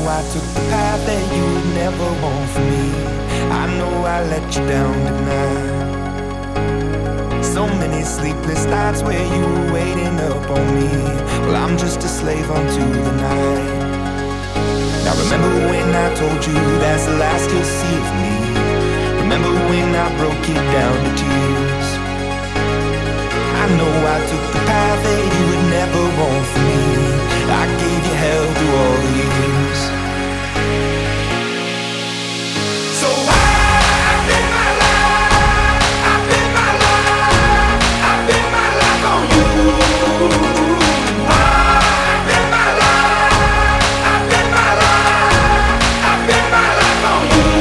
I took the path that you would never want for me. I know I let you down tonight. So many sleepless nights where you were waiting up on me. Well, I'm just a slave unto the night. Now remember when I told you that's the last you'll see of me. Remember when I broke it down to tears. I know I took the path that you would never want for me. I gave you hell through all the years. So I bet my life, I bet my life, I bet my life on you. I bet my life, I bet my life, I bet my life on you.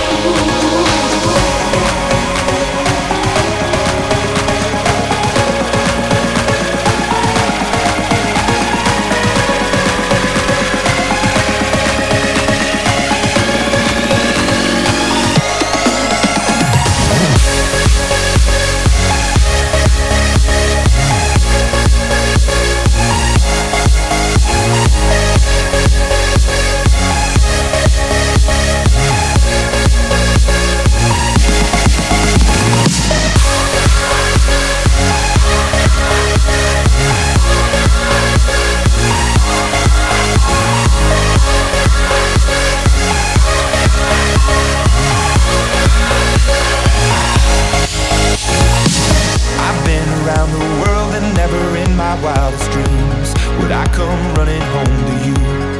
Wildest dreams would I come running home to you.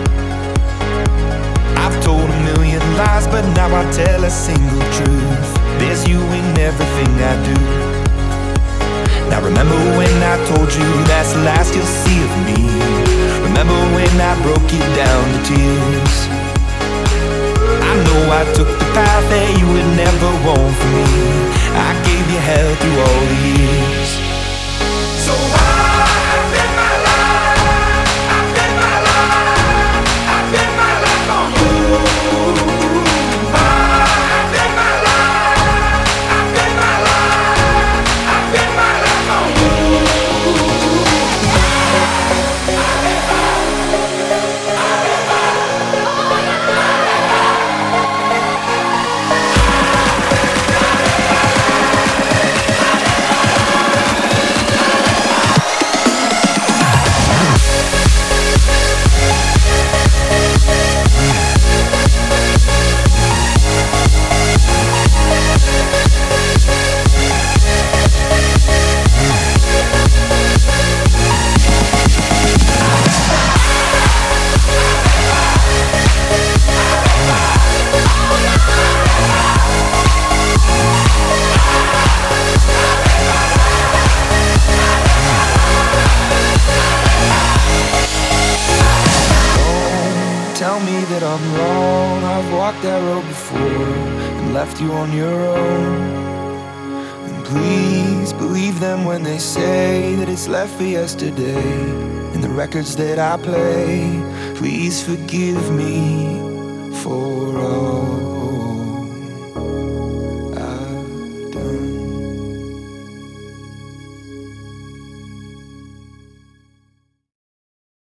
I've told a million lies, but now I tell a single truth. There's you in everything I do. Now remember when I told you that's the last you'll see of me. Remember when I broke it down to tears. I know I took the path that you would never want for me. I gave you hell through all the years. So I bet my life, I bet my life, I bet my life on you. I bet my life, I bet my life, I bet my life on you. Tell me that I'm wrong. I've walked that road before and left you on your own. And please believe them when they say that it's left for yesterday. In the records that I play, please forgive me for all